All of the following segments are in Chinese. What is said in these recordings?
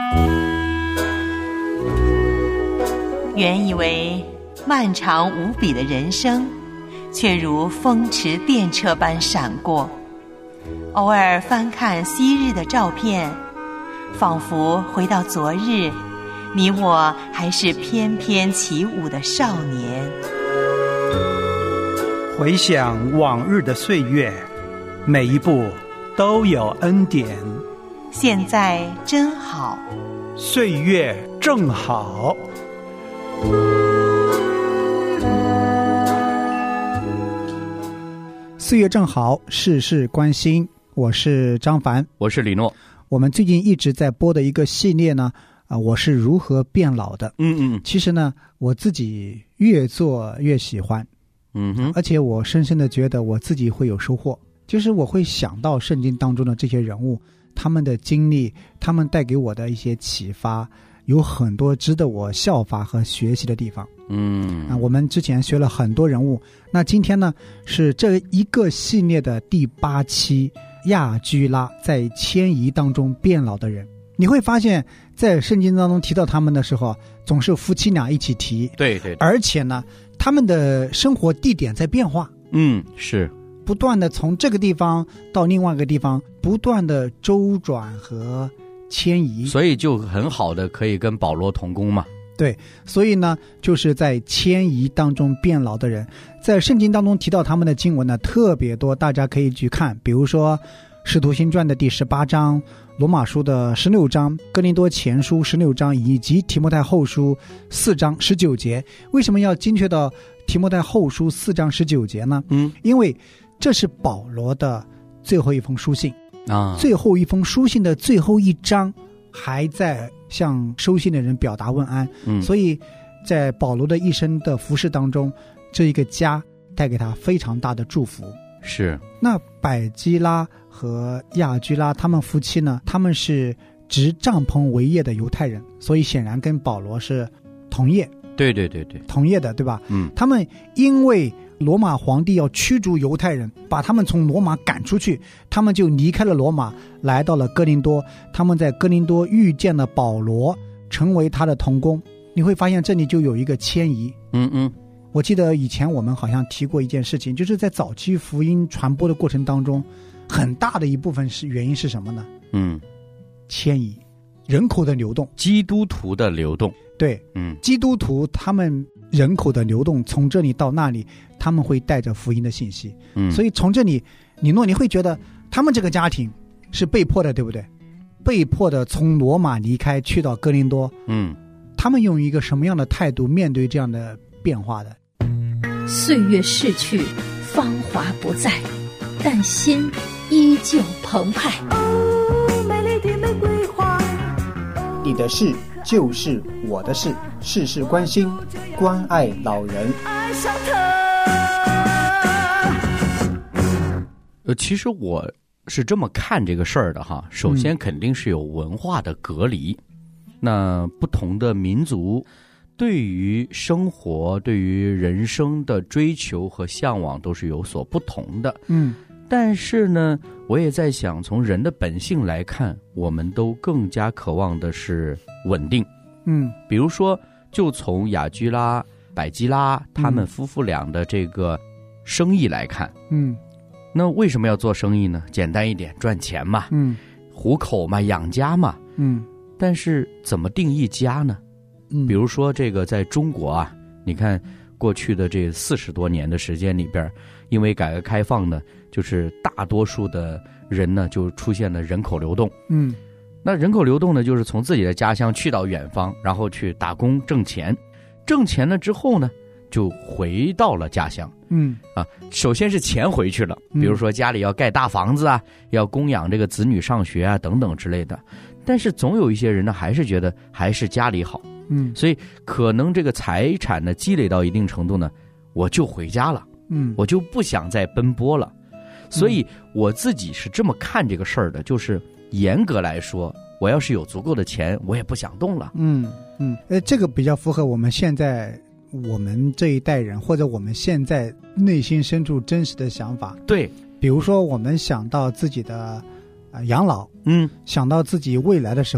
原以为漫长无比的人生，却如风驰电掣般闪过。偶尔翻看昔日的照片，仿佛回到昨日，你我还是翩翩起舞的少年。 回想往日的岁月，每一步都有恩典。 现在真好， 岁月正好。 岁月正好，事事关心。我是张凡， 我是李诺。 我们最近一直在播的一个系列呢，我是如何变老的。其实呢，我自己越做越喜欢。而且我深深的觉得我自己会有收获，就是我会想到圣经当中的这些人物，他们的经历，他们带给我的一些启发，有很多值得我效法和学习的地方。我们之前学了很多人物，那今天呢是这一个系列的第8期，亚居拉在迁移当中变老的人。你会发现在圣经当中提到他们的时候，总是夫妻俩一起提。 对对， 而且呢他们的生活地点在变化。 是不断的从这个地方到另外一个地方不断的周转和迁移， 所以就很好的可以跟保罗同工嘛。 对，所以呢就是在迁移当中变老的人，在圣经当中提到他们的经文呢特别多，大家可以去看，比如说使徒行传的第18章，罗马书的16章，哥林多前书16章，以及提摩太后书4章19节。为什么要精确到提摩太后书4章19节呢？因为这是保罗的最后一封书信最后一封书信的最后一章还在向收信的人表达问安。所以在保罗的一生的服事当中，这一个家带给他非常大的祝福。 是。 那百基拉和亚居拉他们夫妻呢，他们是执帐篷为业的犹太人，所以显然跟保罗是同业。 对， 同业的，对吧？他们因为罗马皇帝要驱逐犹太人，把他们从罗马赶出去，他们就离开了罗马，来到了哥林多。他们在哥林多遇见了保罗，成为他的同工。你会发现这里就有一个迁移。我记得以前我们好像提过一件事情，就是在早期福音传播的过程当中，很大的一部分是原因是什么呢？迁移，人口的流动， 基督徒的流动。 对，基督徒他们人口的流动，从这里到那里，他们会带着福音的信息。所以从这里，你会觉得他们这个家庭是被迫的，对不对？被迫的从罗马离开，去到哥林多。他们用一个什么样的态度面对这样的变化的？ 岁月逝去，芳华不再，但心依旧澎湃。 美丽的玫瑰花， 你的事就是我的事，事事关心，关爱老人。 爱上他。 其实我是这么看这个事儿的哈。首先肯定是有文化的隔离，那不同的民族对于生活、对于人生的追求和向往都是有所不同的。但是呢，我也在想，从人的本性来看，我们都更加渴望的是稳定。比如说，就从亚居拉、百基拉他们夫妇俩的这个生意来看，那为什么要做生意呢？简单一点，赚钱嘛，糊口嘛，养家嘛。但是怎么定义家呢？比如说这个在中国啊，你看过去的这40多年的时间里边，因为改革开放呢，就是大多数的人呢就出现了人口流动。那人口流动呢，就是从自己的家乡去到远方，然后去打工挣钱，挣钱了之后呢，就回到了家乡。首先是钱回去了，比如说家里要盖大房子啊，要供养这个子女上学啊等等之类的。但是总有一些人呢，还是觉得还是家里好。所以可能这个财产呢积累到一定程度呢，我就回家了。我就不想再奔波了。所以我自己是这么看这个事儿的，就是严格来说，我要是有足够的钱，我也不想动了。 这个比较符合我们现在我们这一代人，或者我们现在内心深处真实的想法。 对， 比如说我们想到自己的养老，想到自己未来的时候，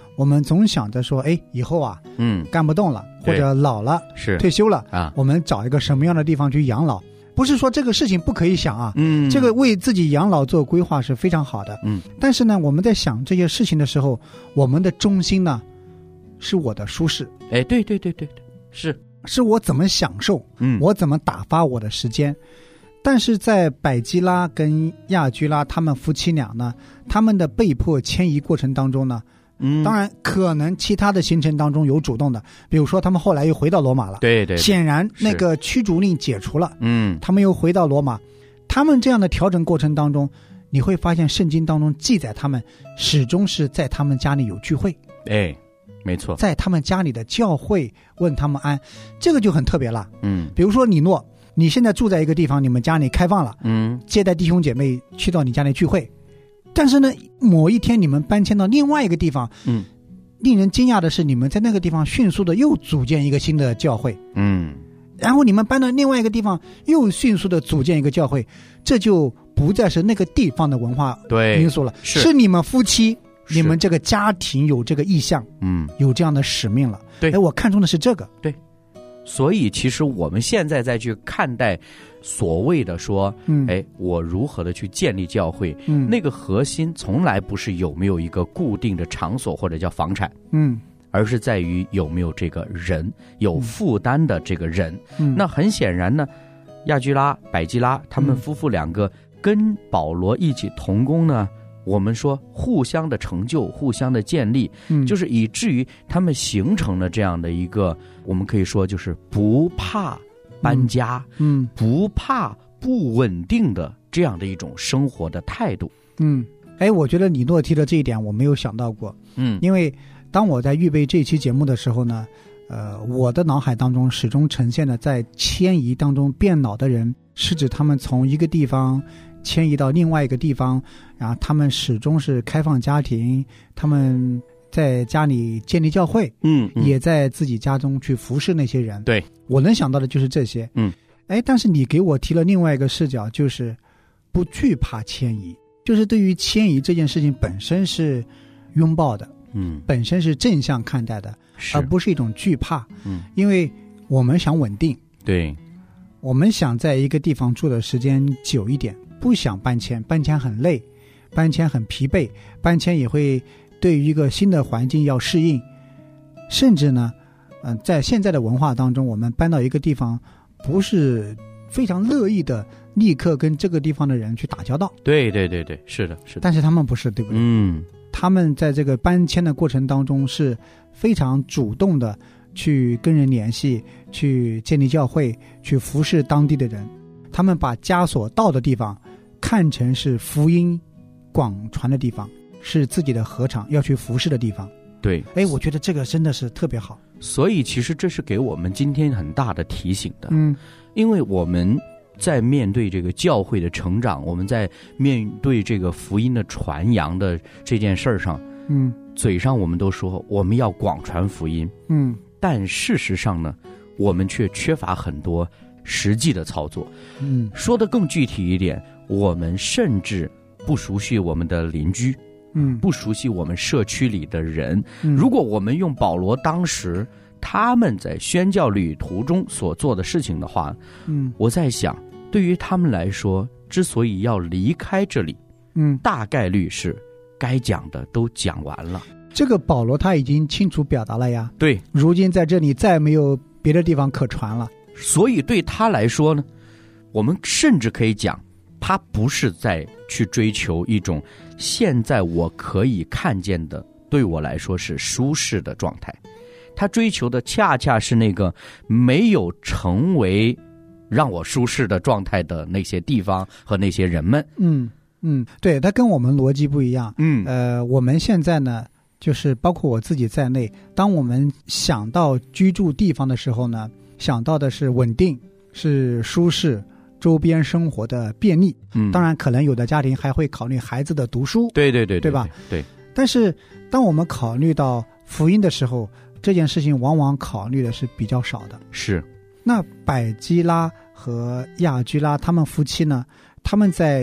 我们总想着说，哎，以后啊，干不动了，或者老了， 是退休了啊， 我们找一个什么样的地方去养老？不是说这个事情不可以想啊，这个为自己养老做规划是非常好的，但是呢，我们在想这些事情的时候，我们的中心呢，是我的舒适， 哎，对，是我怎么享受，我怎么打发我的时间。但是在百基拉跟亚居拉他们夫妻俩呢，他们的被迫迁移过程当中呢，当然可能其他的行程当中有主动的，比如说他们后来又回到罗马了， 对， 显然那个驱逐令解除了，他们又回到罗马。他们这样的调整过程当中，你会发现圣经当中记载他们始终是在他们家里有聚会， 哎，没错， 在他们家里的教会问他们安，这个就很特别了。比如说李诺，你现在住在一个地方，你们家里开放了，接待弟兄姐妹去到你家里聚会，但是呢，某一天你们搬迁到另外一个地方，令人惊讶的是，你们在那个地方迅速的又组建一个新的教会，然后你们搬到另外一个地方，又迅速的组建一个教会，这就不再是那个地方的文化因素了，是你们夫妻，你们这个家庭有这个意向，有这样的使命了。 对， 哎，我看重的是这个。 对，所以其实我们现在再去看待所谓的说，我如何的去建立教会，那个核心从来不是有没有一个固定的场所或者叫房产，而是在于有没有这个人，有负担的这个人。那很显然呢，亚居拉、百基拉他们夫妇两个跟保罗一起同工呢，我们说互相的成就，互相的建立，就是以至于他们形成了这样的一个，我们可以说就是不怕搬家，不怕不稳定的这样的一种生活的态度。 我觉得李诺提的这一点我没有想到过，因为当我在预备这期节目的时候呢，我的脑海当中始终呈现的在迁移当中变老的人，是指他们从一个地方迁移到另外一个地方，然后他们始终是开放家庭，他们在家里建立教会，也在自己家中去服侍那些人。 对， 我能想到的就是这些。但是你给我提了另外一个视角，就是不惧怕迁移，就是对于迁移这件事情本身是拥抱的，本身是正向看待的，而不是一种惧怕。因为我们想稳定， 对， 我们想在一个地方住的时间久一点，不想搬迁，搬迁很累，搬迁很疲惫，搬迁也会对于一个新的环境要适应，甚至呢，在现在的文化当中，我们搬到一个地方，不是非常乐意的立刻跟这个地方的人去打交道。 对，是的。 但是他们不是，对不对？他们在这个搬迁的过程当中是非常主动的去跟人联系，去建立教会，去服侍当地的人。他们把家所到的地方看成是福音广传的地方，是自己的禾场要去服侍的地方。 对， 我觉得这个真的是特别好。 所以其实这是给我们今天很大的提醒的。因为我们在面对这个教会的成长，我们在面对这个福音的传扬的这件事上，嘴上我们都说我们要广传福音，但事实上呢，我们却缺乏很多实际的操作。说得更具体一点，我们甚至不熟悉我们的邻居，不熟悉我们社区里的人。如果我们用保罗当时他们在宣教旅途中所做的事情的话，我在想，对于他们来说，之所以要离开这里，大概率是该讲的都讲完了。 这个保罗他已经清楚表达了呀。 对， 如今在这里再没有别的地方可传了。 所以对他来说呢，我们甚至可以讲，他不是在去追求一种现在我可以看见的，对我来说是舒适的状态。他追求的恰恰是那个没有成为让我舒适的状态的那些地方和那些人们。 对，他跟我们逻辑不一样。我们现在呢，就是包括我自己在内，当我们想到居住地方的时候呢，想到的是稳定，是舒适，周边生活的便利。当然可能有的家庭还会考虑孩子的读书。对吧？对。但是当我们考虑到福音的时候，这件事情往往考虑的是比较少的。 是。 那百基拉和亚居拉他们夫妻呢，他们在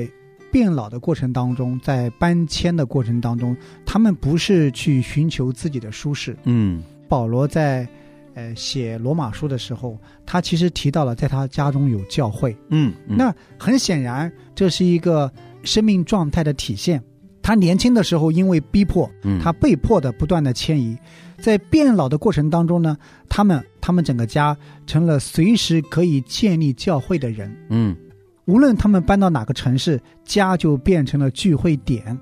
变老的过程当中，在搬迁的过程当中，他们不是去寻求自己的舒适。保罗在写罗马书的时候，他其实提到了在他家中有教会。那很显然这是一个生命状态的体现。他年轻的时候因为逼迫，他被迫的不断的迁移，在变老的过程当中呢，他们整个家成了随时可以建立教会的人。无论他们搬到哪个城市，家就变成了聚会点。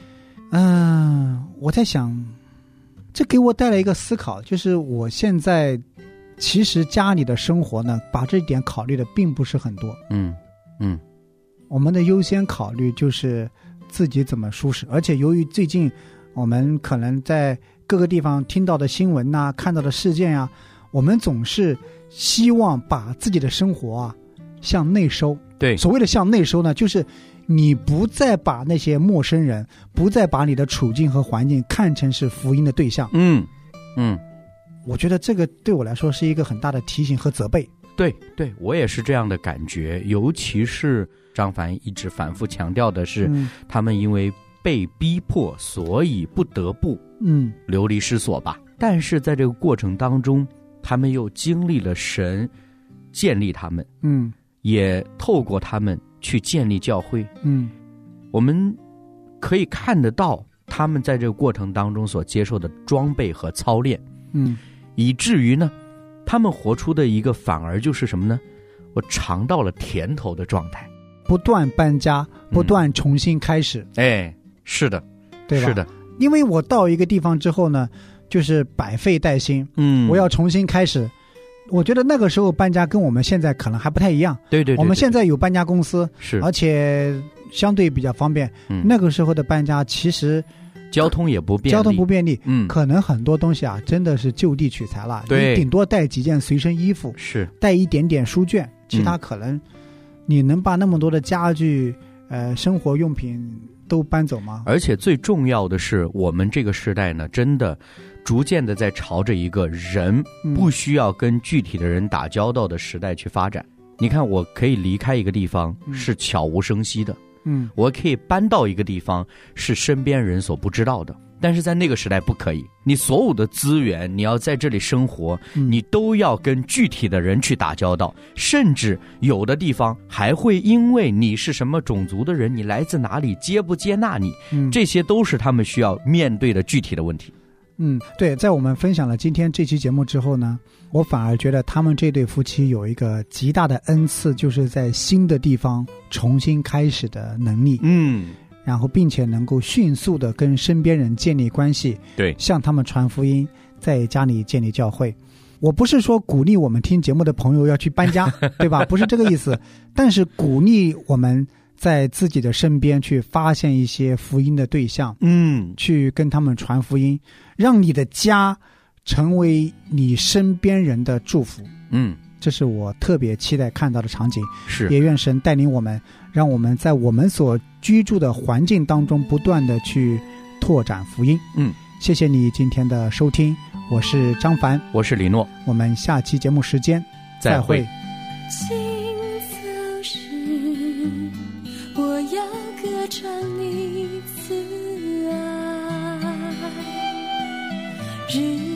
我在想，这给我带来一个思考，就是我现在其实家里的生活呢，把这一点考虑的并不是很多。我们的优先考虑就是自己怎么舒适，而且由于最近我们可能在各个地方听到的新闻啊，看到的事件啊，我们总是希望把自己的生活啊向内收。 对， 所谓的向内收呢，就是你不再把那些陌生人，不再把你的处境和环境看成是福音的对象。我觉得这个对我来说是一个很大的提醒和责备。 对，我也是这样的感觉。尤其是张凡一直反复强调的是，他们因为被逼迫，所以不得不流离失所吧。但是在这个过程当中，他们又经历了神建立他们，也透过他们去建立教会。我们可以看得到他们在这个过程当中所接受的装备和操练，以至于呢，他们活出的一个反而就是什么呢？我尝到了甜头的状态， 不断搬家，不断重新开始。 是的， 对吧？ 是的， 因为我到一个地方之后呢，就是百废待兴，我要重新开始。我觉得那个时候搬家跟我们现在可能还不太一样。对，我们现在有搬家公司，是，而且相对比较方便。那个时候的搬家其实交通也不便利， 可能很多东西啊真的是就地取材了。你顶多带几件随身衣服， 是带一点点书卷，其他可能你能把那么多的家具、生活用品都搬走吗？ 而且最重要的是，我们这个时代呢，真的逐渐的在朝着一个人不需要跟具体的人打交道的时代去发展。你看，我可以离开一个地方是悄无声息的，我可以搬到一个地方是身边人所不知道的。但是在那个时代不可以，你所有的资源，你要在这里生活，你都要跟具体的人去打交道，甚至有的地方还会因为你是什么种族的人，你来自哪里，接不接纳你，这些都是他们需要面对的具体的问题。 对，在我们分享了今天这期节目之后呢，我反而觉得他们这对夫妻有一个极大的恩赐，就是在新的地方重新开始的能力。然后并且能够迅速的跟身边人建立关系， 对， 向他们传福音，在家里建立教会。我不是说鼓励我们听节目的朋友要去搬家，对吧？不是这个意思，但是鼓励我们在自己的身边去发现一些福音的对象，去跟他们传福音，让你的家成为你身边人的祝福。这是我特别期待看到的场景。 是， 也愿神带领我们，让我们在我们所居住的环境当中不断的去拓展福音。谢谢你今天的收听，我是张凡， 我是李诺， 我们下期节目时间再会。 行走时，我要歌唱你慈爱。